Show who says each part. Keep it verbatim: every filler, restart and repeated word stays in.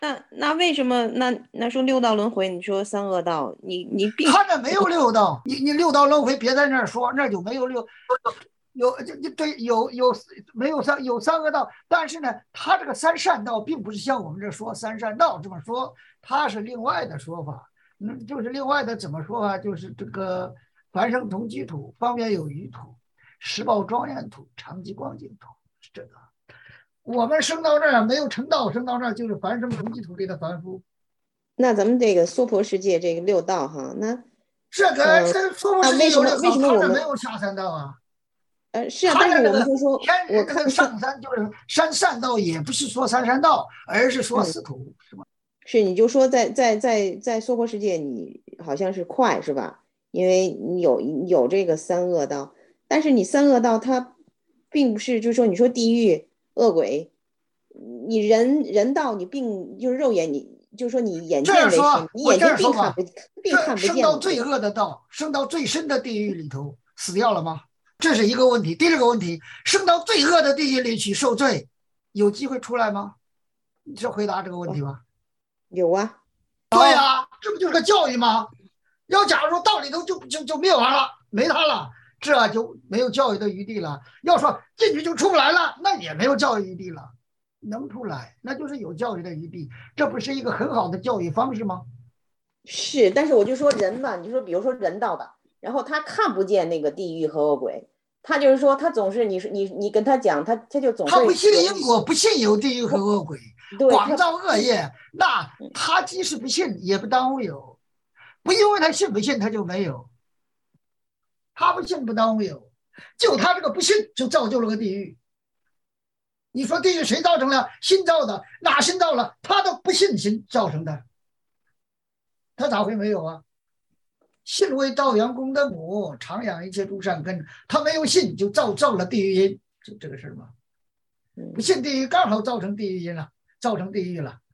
Speaker 1: 那那为什么那那说六道轮回？你说三恶道，你你并
Speaker 2: 他那没有六道，你你六道轮回别在那儿说，那就没有六。有就就对有有没有三有三个道，但是呢，他这个三善道并不是像我们这说三善道这么说，它是另外的说法。嗯，就是另外的怎么说啊？就是这个凡生同居土，方圆有余土，实报庄严土，常寂光净土，是这个。我们生到这儿没有成道，生到这儿就是凡生同居土里的凡夫。
Speaker 1: 那咱们这个娑婆世界这个六道哈，那
Speaker 2: 这个
Speaker 1: 嗯、
Speaker 2: 这娑婆
Speaker 1: 那
Speaker 2: 世界
Speaker 1: 为什么为
Speaker 2: 有六道，他那没
Speaker 1: 什么我们
Speaker 2: 有下三道啊。
Speaker 1: 呃是啊？但是我们
Speaker 2: 他的那个
Speaker 1: 就说，
Speaker 2: 天
Speaker 1: 我
Speaker 2: 那个
Speaker 1: 看说
Speaker 2: 上山就是山善道，也不是说三山道，而是说
Speaker 1: 嗯
Speaker 2: 四土，是吧？
Speaker 1: 是你就说在在在在娑婆世界你好像是快是吧？因为你有有这个三恶道，但是你三恶道它并不是就是说你说地狱恶鬼，你人人道你并就是肉眼你就是说你眼
Speaker 2: 这样
Speaker 1: 见为实，
Speaker 2: 说，我
Speaker 1: 你眼
Speaker 2: 这样说吧，
Speaker 1: 睛并看不并
Speaker 2: 这
Speaker 1: 看不
Speaker 2: 升到最
Speaker 1: 见嘛对吧？
Speaker 2: 恶的道，升到最深的地狱里头，死掉了吗？这是一个问题。第二个问题，升到最恶的地狱里去受罪，有机会出来吗？你是回答这个问题
Speaker 1: 哦，
Speaker 2: 吗？
Speaker 1: 有啊。
Speaker 2: 对呀、这不就是个教育吗？要假如说道里头就就就灭亡了，没他了，这就没有教育的余地了。要说进去就出不来了，那也没有教育余地了。能出来，那就是有教育的余地，这不是一个很好的教育方式吗？
Speaker 1: 是，但是我就说人嘛，你就说比如说人道吧，然后他看不见那个地狱和恶鬼，他就是说他总是你说你你跟他讲，他他就总
Speaker 2: 他不
Speaker 1: 会有
Speaker 2: 信因果，不信有地狱和恶鬼，
Speaker 1: 对他
Speaker 2: 广造恶业，那他即使不信，也不耽误有。不因为他信不信，他就没有。他不信不耽误有，就他这个不信，就造就了个地狱。你说地狱谁造成了？心造的，哪心造了？他都不信心造成的，他咋会没有啊？信为道阳功德母，常养一切诸善根。他没有信，就造造了地狱因，就这个事儿嘛。不信地狱，刚好造成地狱因了，造成地狱了。